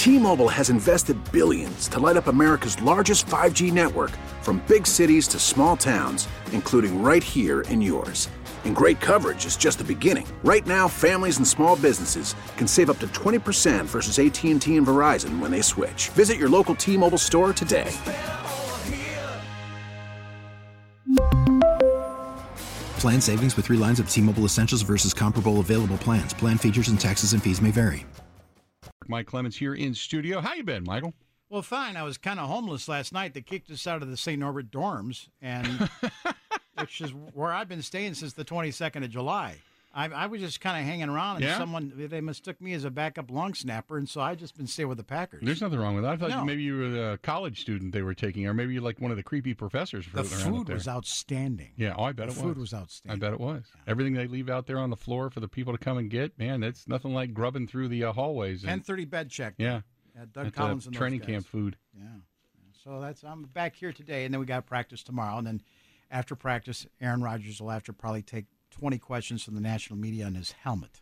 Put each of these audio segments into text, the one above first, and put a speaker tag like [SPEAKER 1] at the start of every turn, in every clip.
[SPEAKER 1] T-Mobile has invested billions to light up America's largest 5G network, from big cities to small towns, including right here in yours. And great coverage is just the beginning. Right now, families and small businesses can save up to 20% versus AT&T and Verizon when they switch. Visit your local T-Mobile store today.
[SPEAKER 2] Plan savings with 3 lines of T-Mobile Essentials versus comparable available plans. Plan features and taxes and fees may vary.
[SPEAKER 3] Mike Clemens here in studio. How you been, Michael?
[SPEAKER 4] Well, fine. I was kind of homeless last night. They kicked us out of the St. Norbert dorms, and which is where I've been staying since the 22nd of July. I was just kind of hanging around, and they mistook me as a backup long snapper, and so I've just been staying with the Packers.
[SPEAKER 3] There's nothing wrong with that. I thought maybe you were a college student they were taking, or maybe you're like one of the creepy professors.
[SPEAKER 4] The food was outstanding.
[SPEAKER 3] Yeah, I bet it was.
[SPEAKER 4] The food was outstanding.
[SPEAKER 3] I bet it was.
[SPEAKER 4] Yeah.
[SPEAKER 3] Everything they leave out there on the floor for the people to come and get, man, it's nothing like grubbing through the hallways.
[SPEAKER 4] 10:30 bed check.
[SPEAKER 3] Yeah.
[SPEAKER 4] Doug Collins and
[SPEAKER 3] training
[SPEAKER 4] those guys.
[SPEAKER 3] camp food.
[SPEAKER 4] Yeah. So I'm back here today, and then we got practice tomorrow, and then after practice, Aaron Rodgers will have to probably take 20 questions from the national media on his helmet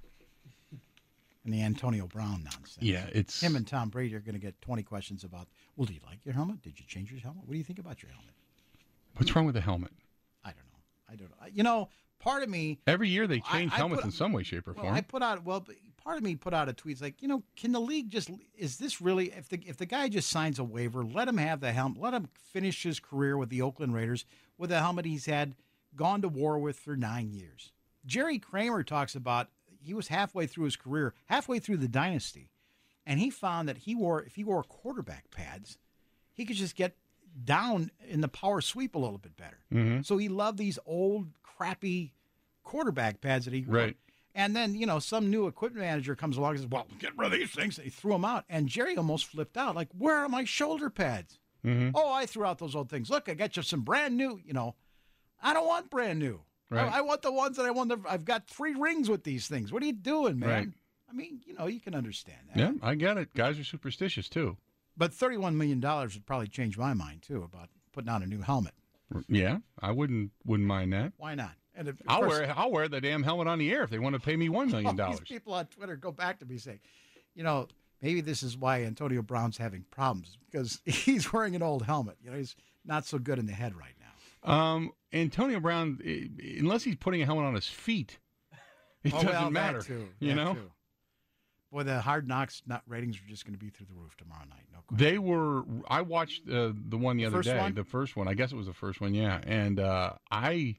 [SPEAKER 4] and the Antonio Brown nonsense.
[SPEAKER 3] Yeah, it's
[SPEAKER 4] him and Tom Brady are going to get 20 questions about, well, do you like your helmet? Did you change your helmet? What do you think about your helmet?
[SPEAKER 3] What's wrong with the helmet?
[SPEAKER 4] I don't know. You know, part of me...
[SPEAKER 3] Every year they change helmets in some way, shape, or form.
[SPEAKER 4] Part of me put out a tweet like, can the league just... Is this really... If the guy just signs a waiver, let him have the helmet. Let him finish his career with the Oakland Raiders with a helmet he's had gone to war with for 9 years. Jerry Kramer talks about he was halfway through his career, halfway through the dynasty, and he found that if he wore quarterback pads, he could just get down in the power sweep a little bit better.
[SPEAKER 3] Mm-hmm.
[SPEAKER 4] So he loved these old, crappy quarterback pads that he wore.
[SPEAKER 3] Right.
[SPEAKER 4] And then, some new equipment manager comes along and says, well, get rid of these things. And he threw them out. And Jerry almost flipped out, like, where are my shoulder pads?
[SPEAKER 3] Mm-hmm.
[SPEAKER 4] Oh, I threw out those old things. Look, I got you some brand new, I don't want brand new.
[SPEAKER 3] Right.
[SPEAKER 4] I want the ones that I want. I've got 3 rings with these things. What are you doing, man?
[SPEAKER 3] Right.
[SPEAKER 4] I mean, you can understand that.
[SPEAKER 3] Yeah, I get it. Guys are superstitious, too.
[SPEAKER 4] But $31 million would probably change my mind, too, about putting on a new helmet.
[SPEAKER 3] Yeah, I wouldn't mind that.
[SPEAKER 4] Why not? And
[SPEAKER 3] I'll wear the damn helmet on the air if they want to pay me $1 million.
[SPEAKER 4] These people on Twitter go back to me saying, maybe this is why Antonio Brown's having problems, because he's wearing an old helmet. He's not so good in the head right now.
[SPEAKER 3] Antonio Brown, unless he's putting a helmet on his feet, it doesn't matter.
[SPEAKER 4] That too.
[SPEAKER 3] Too.
[SPEAKER 4] Boy, the Hard Knocks ratings are just going to be through the roof tomorrow night. No question.
[SPEAKER 3] They were. I watched the one the other day.
[SPEAKER 4] One?
[SPEAKER 3] The first one. I guess it was the first one. Yeah, and I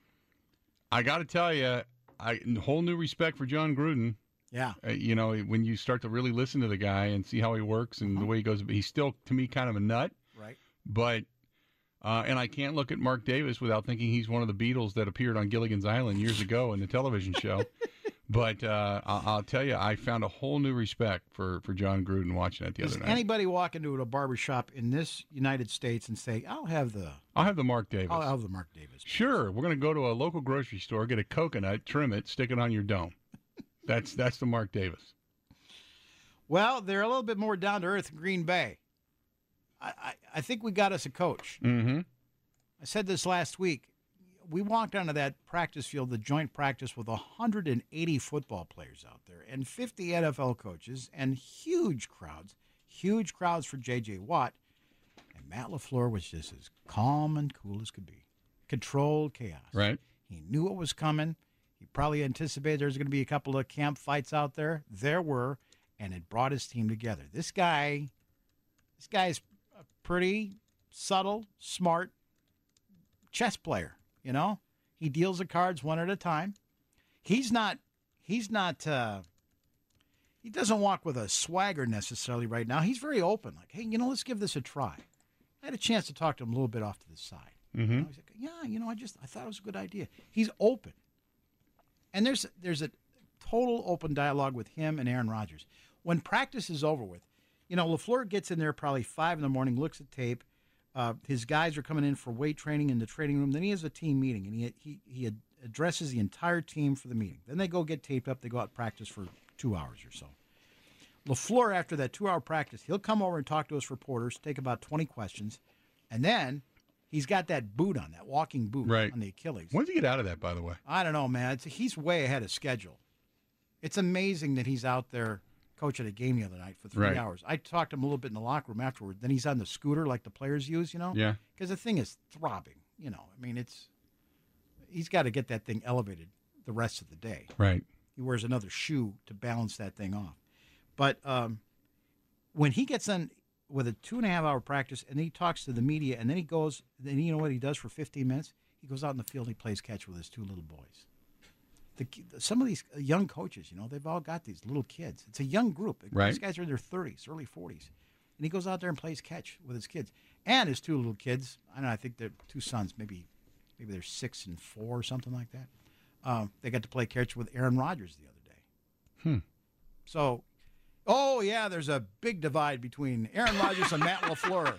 [SPEAKER 3] got to tell you, whole new respect for John Gruden.
[SPEAKER 4] Yeah.
[SPEAKER 3] When you start to really listen to the guy and see how he works and the way he goes, he's still, to me, kind of a nut.
[SPEAKER 4] Right.
[SPEAKER 3] But. And I can't look at Mark Davis without thinking he's one of the Beatles that appeared on Gilligan's Island years ago in the television show. But I'll tell you, I found a whole new respect for John Gruden watching that the other night.
[SPEAKER 4] Does anybody walk into a barbershop in this United States and say, I'll have the
[SPEAKER 3] Mark Davis.
[SPEAKER 4] I'll have the Mark Davis.
[SPEAKER 3] Sure. We're going to go to a local grocery store, get a coconut, trim it, stick it on your dome. That's the Mark Davis.
[SPEAKER 4] Well, they're a little bit more down to earth in Green Bay. I think we got us a coach.
[SPEAKER 3] Mm-hmm.
[SPEAKER 4] I said this last week. We walked onto that practice field, the joint practice, with 180 football players out there and 50 NFL coaches and huge crowds for J.J. Watt. And Matt LaFleur was just as calm and cool as could be. Controlled chaos.
[SPEAKER 3] Right.
[SPEAKER 4] He knew what was coming. He probably anticipated there was going to be a couple of camp fights out there. There were, and it brought his team together. This guy's a pretty subtle, smart chess player. He deals the cards one at a time. He doesn't walk with a swagger necessarily right now. He's very open. Like, hey, let's give this a try. I had a chance to talk to him a little bit off to the side.
[SPEAKER 3] Mm-hmm.
[SPEAKER 4] He's like, yeah, I thought it was a good idea. He's open. And there's a total open dialogue with him and Aaron Rodgers. When practice is over with, LaFleur gets in there probably 5 a.m, looks at tape. His guys are coming in for weight training in the training room. Then he has a team meeting, and he addresses the entire team for the meeting. Then they go get taped up. They go out and practice for 2 hours or so. LaFleur, after that 2-hour practice, he'll come over and talk to us reporters, take about 20 questions, and then he's got that boot on, that walking boot on the Achilles.
[SPEAKER 3] When did he get out of that, by the way?
[SPEAKER 4] I don't know, man. He's way ahead of schedule. It's amazing that he's out there coaching a game the other night for 3
[SPEAKER 3] Right.
[SPEAKER 4] hours. I talked to him a little bit in the locker room afterward. Then he's on the scooter like the players use,
[SPEAKER 3] Yeah.
[SPEAKER 4] because the thing is throbbing. I mean, he's got to get that thing elevated the rest of the day.
[SPEAKER 3] Right.
[SPEAKER 4] He wears another shoe to balance that thing off. But when he gets on with a 2.5-hour practice and he talks to the media and then he goes, then you know what he does for 15 minutes? He goes out in the field and he plays catch with his 2 little boys. Some of these young coaches, they've all got these little kids. It's a young group.
[SPEAKER 3] Right.
[SPEAKER 4] These guys are in their 30s, early 40s. And he goes out there and plays catch with his kids. And his 2 little kids, I don't know, I think they're 2 sons, maybe they're 6 and 4 or something like that. They got to play catch with Aaron Rodgers the other day. So, there's a big divide between Aaron Rodgers and Matt LaFleur.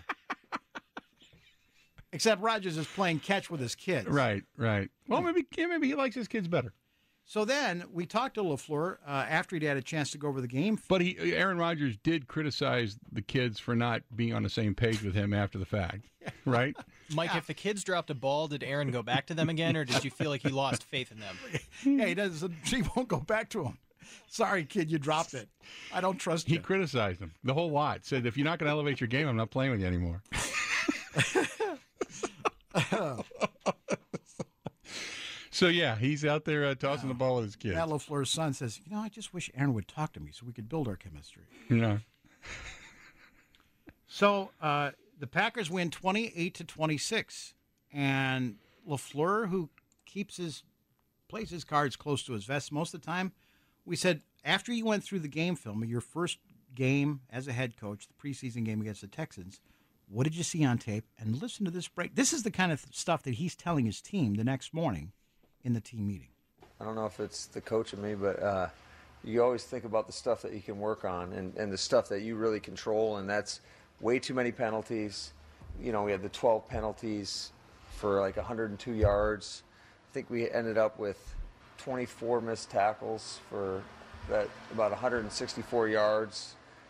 [SPEAKER 4] Except Rodgers is playing catch with his kids.
[SPEAKER 3] Right. Well, maybe he likes his kids better.
[SPEAKER 4] So then we talked to LaFleur after he'd had a chance to go over the game.
[SPEAKER 3] But Aaron Rodgers did criticize the kids for not being on the same page with him after the fact, right?
[SPEAKER 5] Mike, if the kids dropped a ball, did Aaron go back to them again, or did you feel like he lost faith in them?
[SPEAKER 4] He won't go back to him. Sorry, kid, you dropped it. I don't trust you.
[SPEAKER 3] He criticized him the whole lot. Said, if you're not going to elevate your game, I'm not playing with you anymore. So, yeah, he's out there tossing the ball with his kids.
[SPEAKER 4] Matt LaFleur's son says, I just wish Aaron would talk to me so we could build our chemistry.
[SPEAKER 3] Yeah.
[SPEAKER 4] So the Packers win 28-26. And LaFleur, who plays his cards close to his vest most of the time, we said, after you went through the game film of your first game as a head coach, the preseason game against the Texans, what did you see on tape? And listen to this break. This is the kind of stuff that he's telling his team the next morning in the team meeting.
[SPEAKER 6] I don't know if it's the coach in me, but you always think about the stuff that you can work on and the stuff that you really control, and that's way too many penalties. We had the 12 penalties for like 102 yards. I think we ended up with 24 missed tackles for that about 164 yards.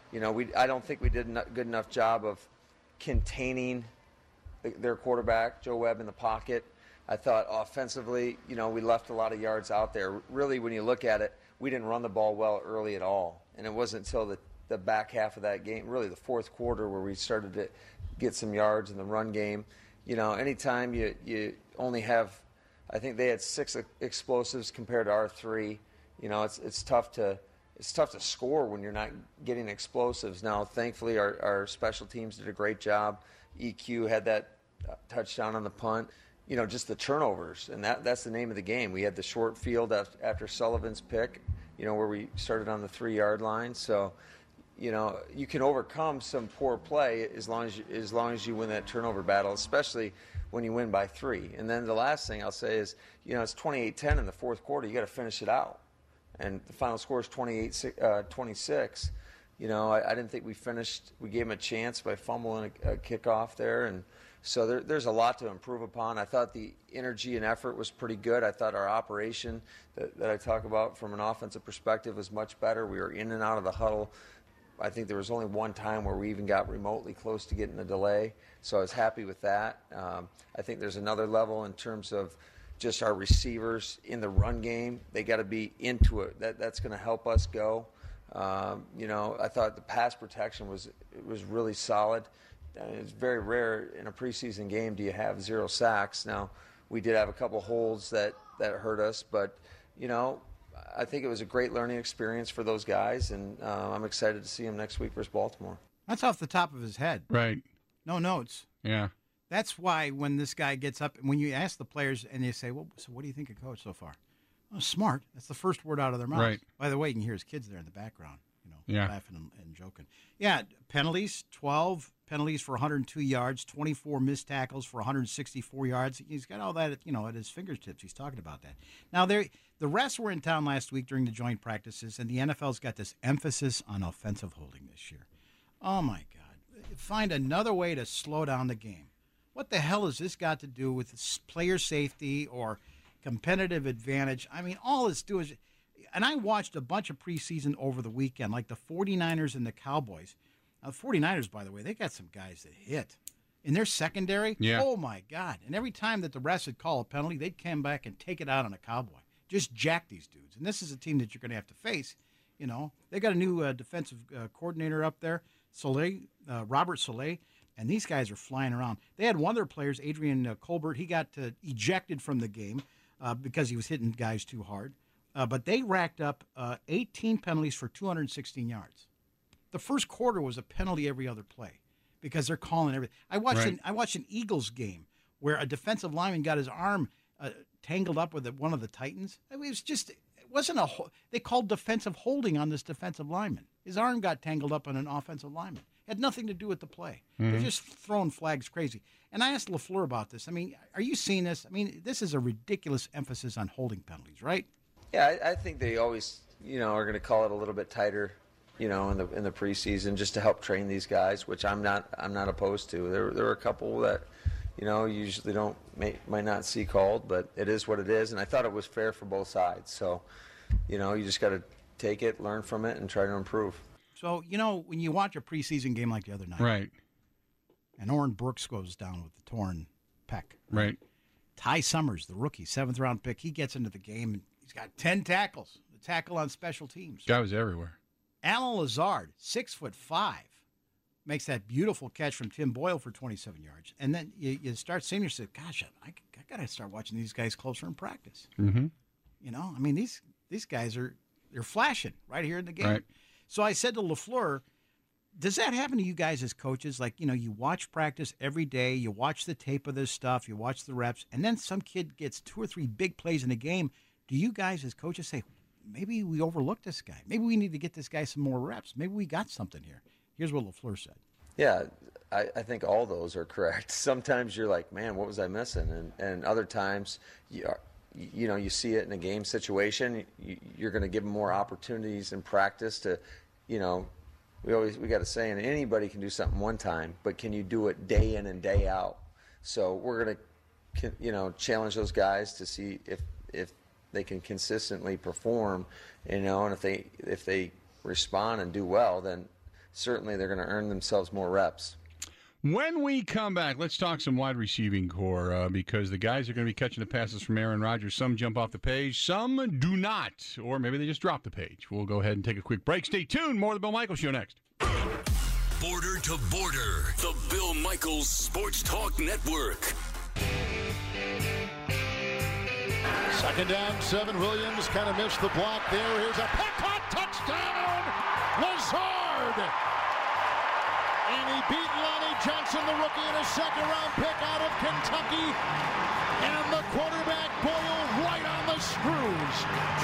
[SPEAKER 6] I don't think we did a good enough job of containing their quarterback, Joe Webb, in the pocket. I thought offensively, we left a lot of yards out there. Really, when you look at it, we didn't run the ball well early at all. And it wasn't until the back half of that game, really the fourth quarter, where we started to get some yards in the run game. Anytime you only have, I think they had 6 explosives compared to our 3. It's tough to score when you're not getting explosives. Now, thankfully, our special teams did a great job. EQ had that touchdown on the punt. Just the turnovers, and that's the name of the game. We had the short field after Sullivan's pick, where we started on the 3-yard line. So, you can overcome some poor play as long as you win that turnover battle, especially when you win by 3. And then the last thing I'll say is, it's 28-10 in the fourth quarter. You got to finish it out, and the final score is 28-26. I didn't think we finished. We gave him a chance by fumbling a kickoff there, and so there's a lot to improve upon. I thought the energy and effort was pretty good. I thought our operation that I talk about from an offensive perspective was much better. We were in and out of the huddle. I think there was only one time where we even got remotely close to getting a delay, so I was happy with that. I think there's another level in terms of just our receivers in the run game. They got to be into it. That's going to help us go. I thought the pass protection was really solid. It's very rare in a preseason game do you have 0 sacks. Now, we did have a couple holds that hurt us, but, I think it was a great learning experience for those guys, and I'm excited to see them next week versus Baltimore.
[SPEAKER 4] That's off the top of his head.
[SPEAKER 3] Right.
[SPEAKER 4] No notes.
[SPEAKER 3] Yeah.
[SPEAKER 4] That's why when this guy gets up, when you ask the players and they say, well, so what do you think of Coach so far? Oh, smart. That's the first word out of their mouth.
[SPEAKER 3] Right.
[SPEAKER 4] By the way, you can hear his kids there in the background,
[SPEAKER 3] Yeah.
[SPEAKER 4] laughing and joking. Yeah, penalties, 12 penalties for 102 yards, 24 missed tackles for 164 yards. He's got all that, at his fingertips. He's talking about that. Now, the refs were in town last week during the joint practices, and the NFL's got this emphasis on offensive holding this year. Oh, my God. Find another way to slow down the game. What the hell has this got to do with player safety or competitive advantage? I mean, all it's doing is... And I watched a bunch of preseason over the weekend, like the 49ers and the Cowboys. Now, the 49ers, by the way, they got some guys that hit. In their secondary,
[SPEAKER 3] Yeah.
[SPEAKER 4] Oh, my God. And every time that the refs would call a penalty, they'd come back and take it out on a Cowboy. Just jack these dudes. And this is a team that you're going to have to face You know, they got a new defensive coordinator up there, Robert Saleh, and these guys are flying around. They had one of their players, Adrian Colbert. He got ejected from the game because he was hitting guys too hard. But they racked up 18 penalties for 216 yards. The first quarter was a penalty every other play because they're calling everything. I watched an Eagles game where a defensive lineman got his arm tangled up with one of the Titans. I mean, they called defensive holding on this defensive lineman. His arm got tangled up on an offensive lineman. It had nothing to do with the play. They're just throwing flags crazy. And I asked LaFleur about this. I mean, are you seeing this? I mean, this is a ridiculous emphasis on holding penalties, right?
[SPEAKER 6] Yeah, I think they always, are going to call it a little bit tighter, in the preseason just to help train these guys, which I'm not opposed to. There were a couple that, usually might not see called, but it is what it is, and I thought it was fair for both sides. So, you just got to take it, learn from it, and try to improve.
[SPEAKER 4] So, when you watch a preseason game like the other night,
[SPEAKER 3] right,
[SPEAKER 4] and Oren Brooks goes down with the torn pec,
[SPEAKER 3] right?
[SPEAKER 4] Ty Summers, the rookie, 7th-round pick, he gets into the game, and he's got 10 tackles, a tackle on special teams.
[SPEAKER 3] Guy was everywhere.
[SPEAKER 4] Alan Lazard, 6'5", makes that beautiful catch from Tim Boyle for 27 yards. And then you start seeing yourself, gosh, I got to start watching these guys closer in practice.
[SPEAKER 3] Mm-hmm.
[SPEAKER 4] I mean, these guys they're flashing right here in the game.
[SPEAKER 3] Right.
[SPEAKER 4] So I said to LaFleur, does that happen to you guys as coaches? Like, you watch practice every day, you watch the tape of this stuff, you watch the reps, and then some kid gets 2 or 3 big plays in a game. Do you guys as coaches say, maybe we overlooked this guy. Maybe we need to get this guy some more reps. Maybe we got something here. Here's what LaFleur said.
[SPEAKER 6] Yeah, I think all those are correct. Sometimes you're like, man, what was I missing? And other times, you see it in a game situation. You're going to give them more opportunities in practice to, we got to say, and anybody can do something one time, but can you do it day in and day out? So we're going to, challenge those guys to see if they can consistently perform, and if they respond and do well, then certainly they're going to earn themselves more reps.
[SPEAKER 3] When we come back, let's talk some wide receiving core because the guys are going to be catching the passes from Aaron Rodgers. Some jump off the page, some do not, or maybe they just drop the page. We'll go ahead and take a quick break. Stay tuned. More of the Bill Michaels Show next.
[SPEAKER 7] Border to Border, the Bill Michaels Sports Talk Network.
[SPEAKER 8] 2nd down, 7. Williams kind of missed the block there. Here's a pick caught, touchdown, Lazard. And he beat Lonnie Johnson, the rookie, in a 2nd-round pick out of Kentucky. And the quarterback, Boyle, right on the screws.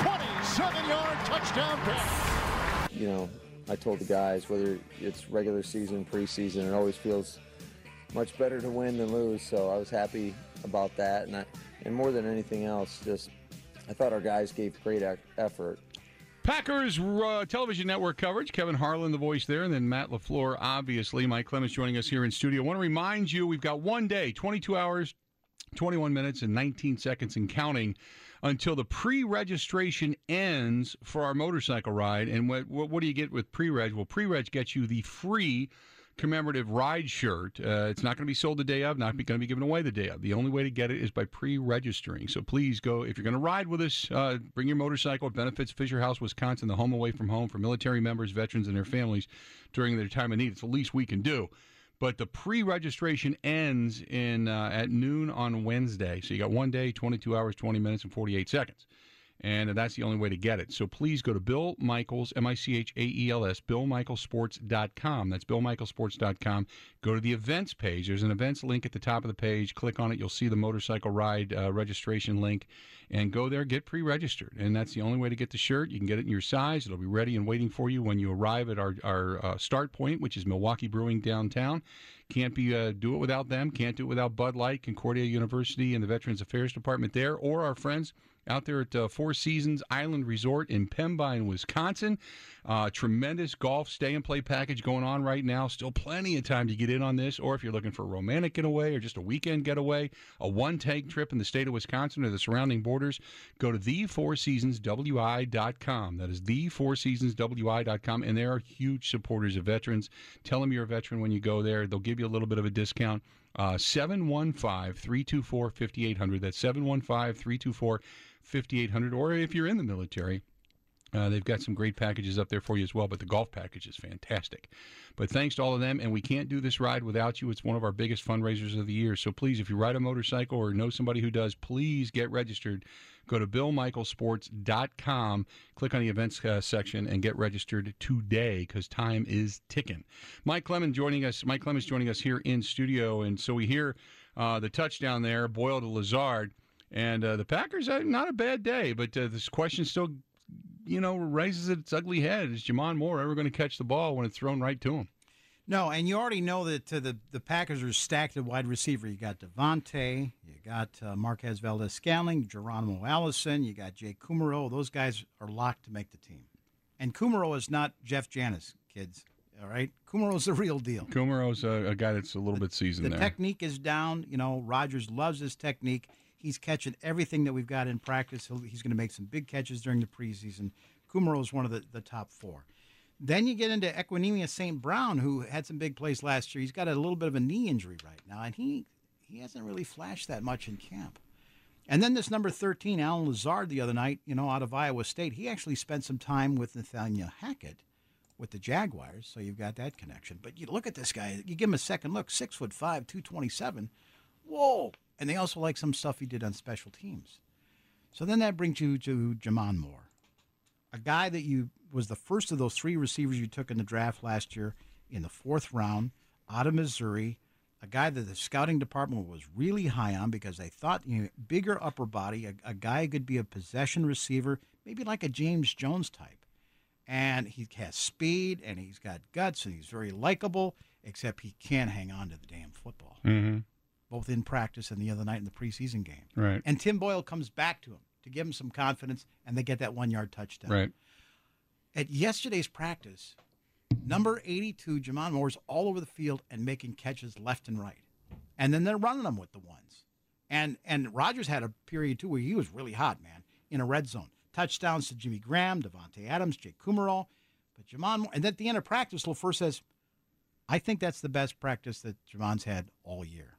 [SPEAKER 8] 27-yard touchdown pass.
[SPEAKER 6] I told the guys, whether it's regular season, preseason, it always feels much better to win than lose. So I was happy about that. And more than anything else, I thought our guys gave great effort.
[SPEAKER 3] Packers television network coverage. Kevin Harlan, the voice there, and then Matt LaFleur, obviously. Mike Clemens joining us here in studio. I want to remind you, we've got one day, 22 hours, 21 minutes, and 19 seconds and counting until the pre-registration ends for our motorcycle ride. And what do you get with pre-reg? Well, pre-reg gets you the free commemorative ride shirt. It's not going to be sold the day of, not going to be given away the day of. The only way to get it is by pre-registering. So please go, if you're going to ride with us, bring your motorcycle. It benefits Fisher House, Wisconsin, the home away from home for military members, veterans, and their families during their time of need. It's the least we can do. But the pre-registration ends at noon on Wednesday. So you got one day, 22 hours, 20 minutes, and 48 seconds. And that's the only way to get it. So please go to Bill Michaels, Michaels, BillMichaelsports.com. That's BillMichaelsports.com. Go to the events page. There's an events link at the top of the page. Click on it. You'll see the motorcycle ride registration link. And go there, get pre-registered. And that's the only way to get the shirt. You can get it in your size. It'll be ready and waiting for you when you arrive at our start point, which is Milwaukee Brewing downtown. Can't do it without them. Can't do it without Bud Light, Concordia University, and the Veterans Affairs Department there, or our friends out there at Four Seasons Island Resort in Pembine, Wisconsin. Tremendous golf stay-and-play package going on right now. Still plenty of time to get in on this, or if you're looking for a romantic getaway or just a weekend getaway, a one-tank trip in the state of Wisconsin or the surrounding borders, go to thefourseasonswi.com. That is thefourseasonswi.com, and they are huge supporters of veterans. Tell them you're a veteran when you go there. They'll give you a little bit of a discount. 715-324-5800. That's 715-324-5800. Or if you're in the military, They've got some great packages up there for you as well, but the golf package is fantastic. But thanks to all of them, and we can't do this ride without you. It's one of our biggest fundraisers of the year. So please, if you ride a motorcycle or know somebody who does, please get registered. Go to BillMichaelsports.com, click on the events section, and get registered today because time is ticking. Mike Clemens joining us. Mike Clemens joining us here in studio, and so we hear the touchdown there, Boyle to Lazard, and the Packers not a bad day, but this question still raises its ugly head. Is Jamon Moore ever going to catch the ball when it's thrown right to him?
[SPEAKER 4] No, and you already know that the Packers are stacked at wide receiver. You got Devontae, you got Marquez Valdez-Scantling, Geronimo Allison, you got Jake Kumerow. Those guys are locked to make the team. And Kumerow is not Jeff Janis, kids. All right? Kumerow's the real deal.
[SPEAKER 3] Kumerow's a guy that's a little bit seasoned there.
[SPEAKER 4] The technique is down. Rodgers loves his technique. He's catching everything that we've got in practice. He's going to make some big catches during the preseason. Kumerow is one of the top 4. Then you get into Equanimeous St. Brown, who had some big plays last year. He's got a little bit of a knee injury right now, and he hasn't really flashed that much in camp. And then this number 13, Allen Lazard, the other night, out of Iowa State, he actually spent some time with Nathaniel Hackett with the Jaguars, so you've got that connection. But you look at this guy, you give him a second look, 6'5", 227. Whoa! And they also like some stuff he did on special teams. So then that brings you to Jamon Moore, a guy that was the first of those 3 receivers you took in the draft last year in the 4th round out of Missouri, a guy that the scouting department was really high on because they thought bigger upper body, a guy who could be a possession receiver, maybe like a James Jones type. And he has speed, and he's got guts, and he's very likable, except he can't hang on to the damn football.
[SPEAKER 3] Mm-hmm.
[SPEAKER 4] Both in practice and the other night in the preseason game.
[SPEAKER 3] Right.
[SPEAKER 4] And Tim Boyle comes back to him to give him some confidence, and they get that 1-yard touchdown.
[SPEAKER 3] Right.
[SPEAKER 4] At yesterday's practice, number 82, Jamon Moore's all over the field and making catches left and right. And then they're running them with the ones. And Rodgers had a period, too, where he was really hot, man, in a red zone. Touchdowns to Jimmy Graham, Devontae Adams, Jake Kumerow. But Jamon Moore, and at the end of practice, LaFleur says, I think that's the best practice that Jamon's had all year.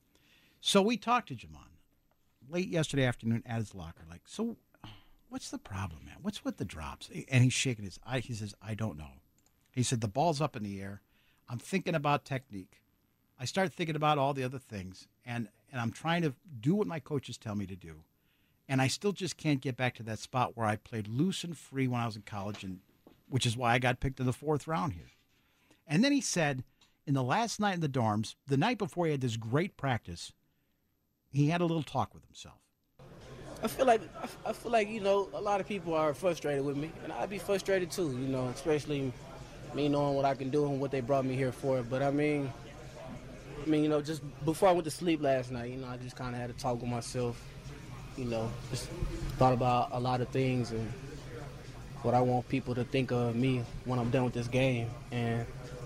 [SPEAKER 4] So we talked to Jamon late yesterday afternoon at his locker, like, so what's the problem, man? What's with the drops? And he's shaking his eye. He says, I don't know. He said, the ball's up in the air. I'm thinking about technique. I start thinking about all the other things, and I'm trying to do what my coaches tell me to do. And I still just can't get back to that spot where I played loose and free when I was in college, and which is why I got picked in the 4th round here. And then he said, in the last night in the dorms, the night before he had this great practice, he had a little talk with himself.
[SPEAKER 9] I feel like a lot of people are frustrated with me, and I'd be frustrated too, especially me knowing what I can do and what they brought me here for. But I mean, just before I went to sleep last night, I just kind of had a talk with myself, just thought about a lot of things and what I want people to think of me when I'm done with this game. And,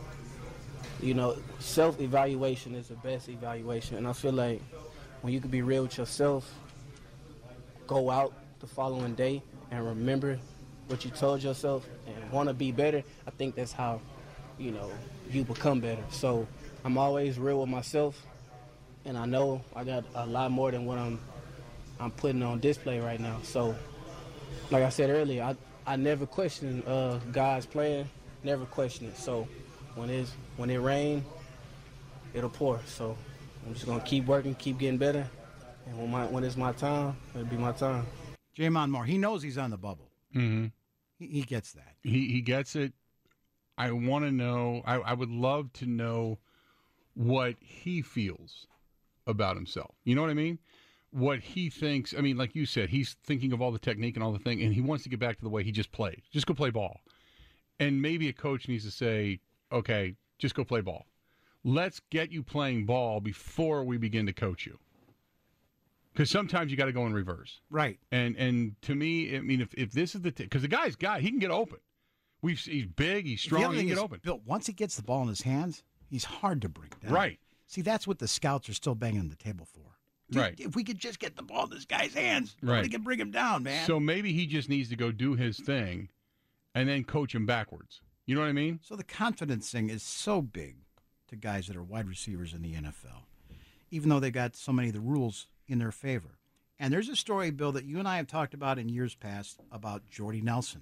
[SPEAKER 9] self-evaluation is the best evaluation. And I feel like when you can be real with yourself, go out the following day and remember what you told yourself and want to be better, I think that's how, you become better. So I'm always real with myself, and I know I got a lot more than what I'm putting on display right now. So, like I said earlier, I never question God's plan, never question it. So when it rains, it'll pour. So I'm just going to keep working, keep getting better. And when it's my time, it'll be my time.
[SPEAKER 4] Jamon Moore, he knows he's on the bubble.
[SPEAKER 3] Mm-hmm.
[SPEAKER 4] He gets that.
[SPEAKER 3] He gets it. I want to know, I would love to know what he feels about himself. You know what I mean? What he thinks. I mean, like you said, he's thinking of all the technique and all the thing, and he wants to get back to the way he just played. Just go play ball. And maybe a coach needs to say, okay, just go play ball. Let's get you playing ball before we begin to coach you. Because sometimes you got to go in reverse.
[SPEAKER 4] Right.
[SPEAKER 3] And to me, I mean, if this is because the guy's he can get open. He's big, he's strong, he can get open.
[SPEAKER 4] Bill, once he gets the ball in his hands, he's hard to bring down.
[SPEAKER 3] Right.
[SPEAKER 4] See, that's what the scouts are still banging the table for.
[SPEAKER 3] Right.
[SPEAKER 4] If we could just get the ball in this guy's hands, nobody can bring him down, man.
[SPEAKER 3] So maybe he just needs to go do his thing and then coach him backwards. You know what I mean?
[SPEAKER 4] So the confidence thing is so big to guys that are wide receivers in the NFL, even though they got so many of the rules in their favor. And there's a story, Bill, that you and I have talked about in years past about Jordy Nelson.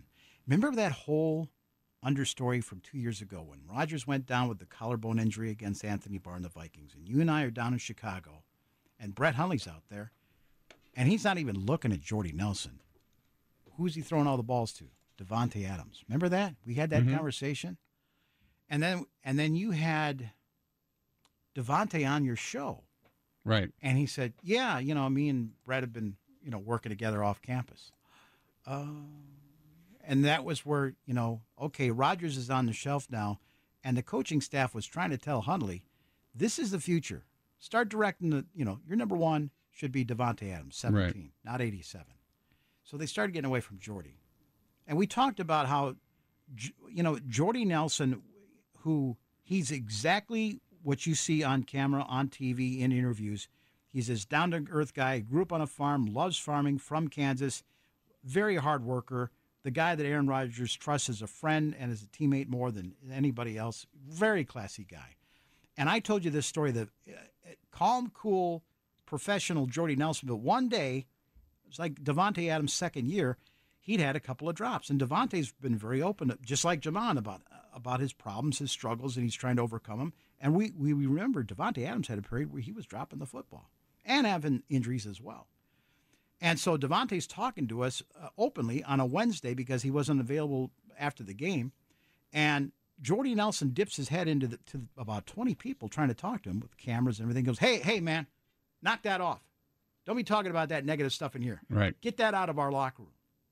[SPEAKER 4] Remember that whole understory from 2 years ago when Rodgers went down with the collarbone injury against Anthony Barr and the Vikings, and you and I are down in Chicago, and Brett Hundley's out there, and he's not even looking at Jordy Nelson. Who's he throwing all the balls to? Davante Adams. Remember that? We had that conversation. And then you had Davante on your show.
[SPEAKER 3] Right.
[SPEAKER 4] And he said, yeah, me and Brett have been, working together off campus. And that was where, okay, Rodgers is on the shelf now, and the coaching staff was trying to tell Hundley, this is the future. Start directing your number one should be Davante Adams, 17, not 87. So they started getting away from Jordy. And we talked about how, Jordy Nelson, who he's exactly what you see on camera, on TV, in interviews. He's this down-to-earth guy, grew up on a farm, loves farming, from Kansas, very hard worker, the guy that Aaron Rodgers trusts as a friend and as a teammate more than anybody else, very classy guy. And I told you this story, the calm, cool, professional Jordy Nelson, but one day, it's like Davante Adams' second year, he'd had a couple of drops. And Davante's been very open, just like Jamon, about his problems, his struggles, and he's trying to overcome them. And we remember Davante Adams had a period where he was dropping the football and having injuries as well. And so Davante's talking to us openly on a Wednesday because he wasn't available after the game. And Jordy Nelson dips his head into to about 20 people trying to talk to him with cameras and everything. Goes, hey, man, knock that off. Don't be talking about that negative stuff in here.
[SPEAKER 3] Right.
[SPEAKER 4] Get that out of our locker room.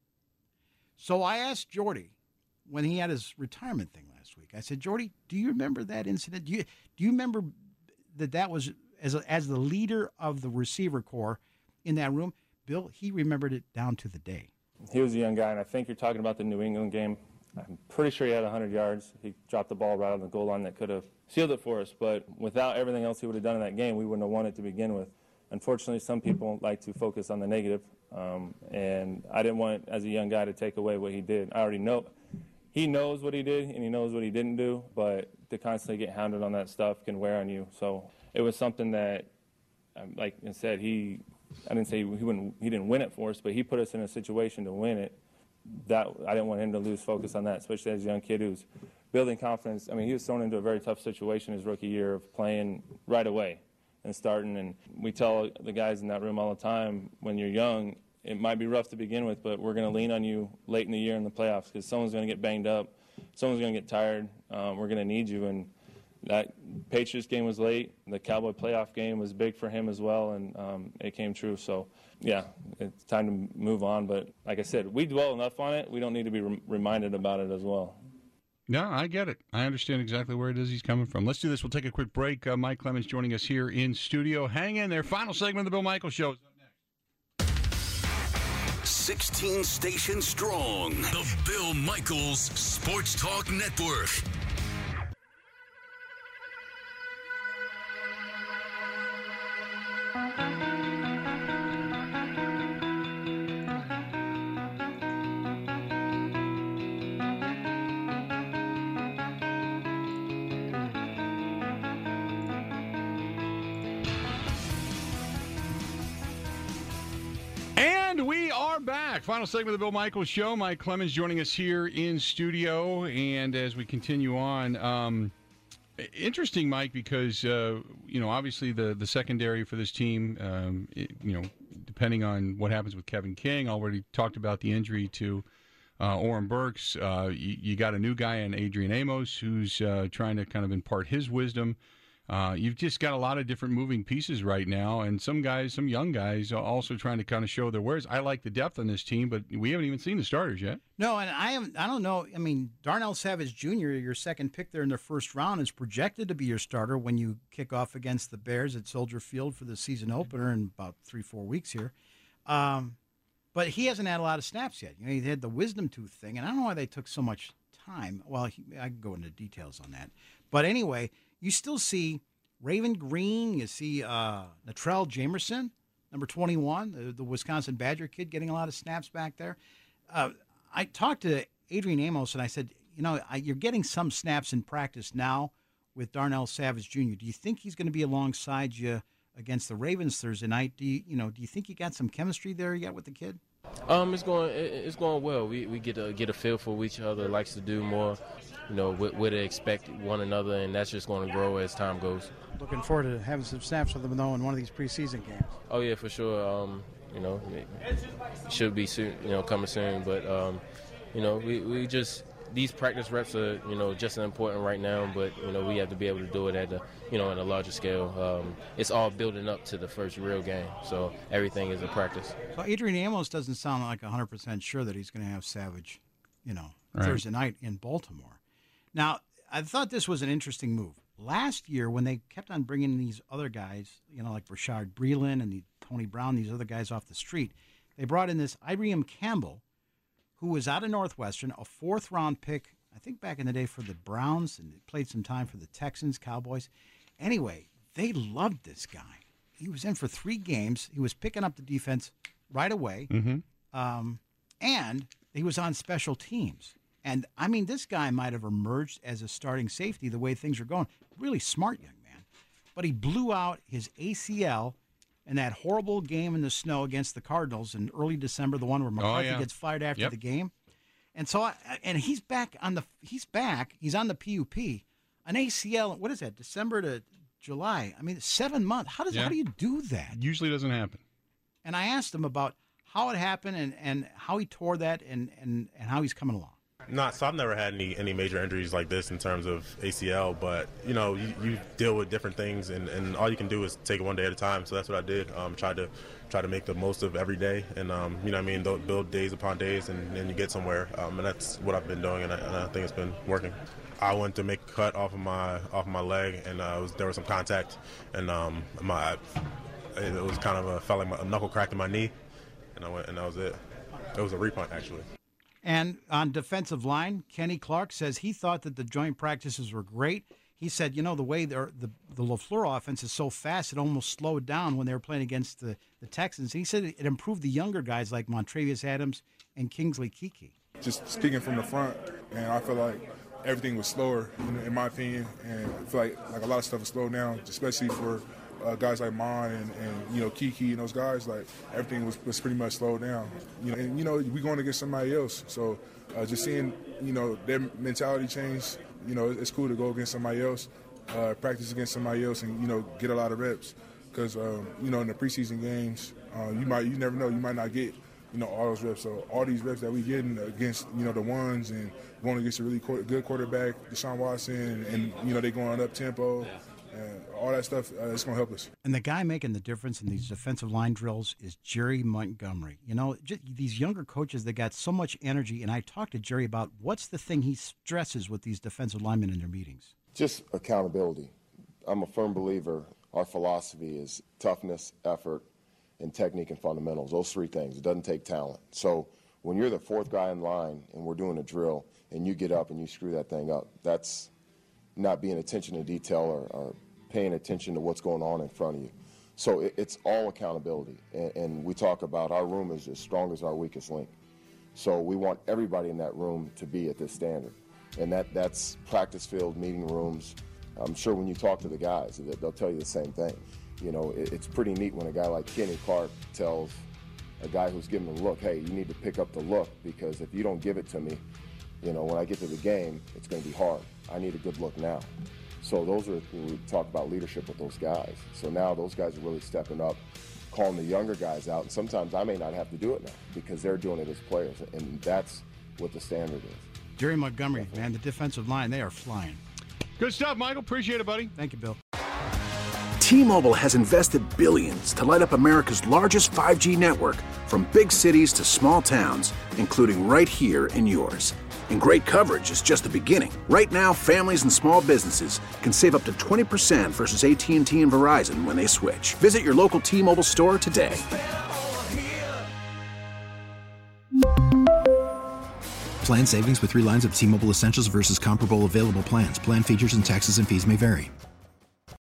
[SPEAKER 4] So I asked Jordy when he had his retirement thing last week. I said, Jordy, do you remember that incident? Do you remember that was as the leader of the receiver corps in that room? Bill, he remembered it down to the day.
[SPEAKER 10] He was a young guy, and I think you're talking about the New England game. I'm pretty sure he had 100 yards. He dropped the ball right on the goal line that could have sealed it for us. But without everything else he would have done in that game, we wouldn't have won it to begin with. Unfortunately, some people like to focus on the negative, and I didn't want, as a young guy, to take away what he did. I already know he knows what he did, and he knows what he didn't do, but to constantly get hounded on that stuff can wear on you. So it was something that, like I said, I didn't say he didn't win it for us, but he put us in a situation to win it. That I didn't want him to lose focus on that, especially as a young kid who's building confidence. I mean, he was thrown into a very tough situation his rookie year of playing right away and starting. And we tell the guys in that room all the time, when you're young, it might be rough to begin with, but we're going to lean on you late in the year in the playoffs because someone's going to get banged up, someone's going to get tired. We're going to need you. And that Patriots game was late. The Cowboy playoff game was big for him as well, and it came true. So, yeah, it's time to move on. But like I said, we dwell enough on it. We don't need to be reminded about it as well.
[SPEAKER 3] No, I get it. I understand exactly where it is he's coming from. Let's do this. We'll take a quick break. Mike Clemens joining us here in studio. Hang in there. Final segment of the Bill Michaels Show is up next.
[SPEAKER 7] 16 stations strong. The Bill Michaels Sports Talk Network.
[SPEAKER 3] Final segment of the Bill Michaels Show. Mike Clemens joining us here in studio. And as we continue on, interesting, Mike, because, obviously the secondary for this team, depending on what happens with Kevin King, already talked about the injury to Oren Burks. You got a new guy in Adrian Amos who's trying to kind of impart his wisdom. You've just got a lot of different moving pieces right now, and some young guys, are also trying to kind of show their wares. I like the depth on this team, but we haven't even seen the starters yet.
[SPEAKER 4] No, and I don't know. I mean, Darnell Savage Jr., your second pick there in the first round, is projected to be your starter when you kick off against the Bears at Soldier Field for the season opener in about 3-4 weeks here. But he hasn't had a lot of snaps yet. He had the wisdom tooth thing, and I don't know why they took so much time. Well, I can go into details on that. But anyway, you still see Raven Green, you see Natrell Jamerson, number 21, the Wisconsin Badger kid, getting a lot of snaps back there. I talked to Adrian Amos, and I said, you're getting some snaps in practice now with Darnell Savage Jr. Do you think he's going to be alongside you against the Ravens Thursday night? Do you think you got some chemistry there yet with the kid?
[SPEAKER 11] It's going well. We get a feel for what each other likes to do more, what to expect one another, and that's just going to grow as time goes.
[SPEAKER 4] Looking forward to having some snaps with them, though, in one of these preseason games.
[SPEAKER 11] Oh yeah, for sure. It should be soon, coming soon. But we just, these practice reps are just as important right now. But we have to be able to do it at at a larger scale. It's all building up to the first real game, so everything is a practice.
[SPEAKER 4] So Adrian Amos doesn't sound like 100% sure that he's going to have Savage,
[SPEAKER 3] Right.
[SPEAKER 4] Thursday night in Baltimore. Now, I thought this was an interesting move. Last year, when they kept on bringing these other guys, like Rashard Breeland and Tony Brown, these other guys off the street, they brought in this Ibrahim Campbell, who was out of Northwestern, a fourth-round pick, I think back in the day for the Browns, and played some time for the Texans, Cowboys. Anyway, they loved this guy. He was in for 3 games. He was picking up the defense right away, and he was on special teams. And, I mean, this guy might have emerged as a starting safety the way things are going. Really smart young man. But he blew out his ACL in that horrible game in the snow against the Cardinals in early December, the one where McCarthy gets fired after the game. And so, he's back on the He's on the PUP. An ACL, what is that, December to July? I mean, 7 months. How do you do that?
[SPEAKER 3] Usually doesn't happen.
[SPEAKER 4] And I asked him about how it happened and how he tore that and how he's coming along.
[SPEAKER 12] So I've never had any major injuries like this in terms of ACL, but you deal with different things, and all you can do is take it one day at a time. So that's what I did. Try to make the most of every day, and build days upon days, and you get somewhere. And that's what I've been doing, and I think it's been working. I went to make a cut off of my leg, and there was some contact, and it was kind of felt like a knuckle cracked in my knee, and I went, and that was it. It was a repunt actually.
[SPEAKER 4] And on defensive line, Kenny Clark says he thought that the joint practices were great. He said, the way the LaFleur offense is so fast, it almost slowed down when they were playing against the Texans. He said it improved the younger guys like Montravius Adams and Kingsley Keke.
[SPEAKER 13] Just speaking from the front, and I feel like everything was slower, in my opinion, and I feel like a lot of stuff was slowed down, especially for guys like Mon and Keke and those guys. Like everything was pretty much slowed down. And we going against somebody else, so just seeing their mentality change. It's cool to go against somebody else, practice against somebody else, and get a lot of reps. Because in the preseason games, you never know, you might not get all those reps. So all these reps that we getting against the ones and going against a really good quarterback, Deshaun Watson, and they going up tempo. And all that stuff, it's going to help us.
[SPEAKER 4] And the guy making the difference in these defensive line drills is Jerry Montgomery. These younger coaches, they got so much energy. And I talked to Jerry about what's the thing he stresses with these defensive linemen in their meetings.
[SPEAKER 14] Just accountability. I'm a firm believer our philosophy is toughness, effort, and technique and fundamentals. Those 3 things. It doesn't take talent. So when you're the 4th guy in line and we're doing a drill and you get up and you screw that thing up, that's not being attention to detail or paying attention to what's going on in front of you. So it's all accountability. And we talk about our room is as strong as our weakest link. So we want everybody in that room to be at this standard. And that's practice field, meeting rooms. I'm sure when you talk to the guys, they'll tell you the same thing. It's pretty neat when a guy like Kenny Clark tells a guy who's giving him a look, hey, you need to pick up the look, because if you don't give it to me, when I get to the game, it's going to be hard. I need a good look now. So we talk about leadership with those guys. So now those guys are really stepping up, calling the younger guys out. And sometimes I may not have to do it now because they're doing it as players. And that's what the standard is.
[SPEAKER 4] Jerry Montgomery, man, the defensive line, they are flying.
[SPEAKER 3] Good stuff, Michael. Appreciate it, buddy.
[SPEAKER 4] Thank you, Bill.
[SPEAKER 1] T-Mobile has invested billions to light up America's largest 5G network, from big cities to small towns, including right here in yours. And great coverage is just the beginning. Right now, families and small businesses can save up to 20% versus AT&T and Verizon when they switch. Visit your local T-Mobile store today.
[SPEAKER 2] Plan savings with 3 lines of T-Mobile Essentials versus comparable available plans. Plan features and taxes and fees may vary.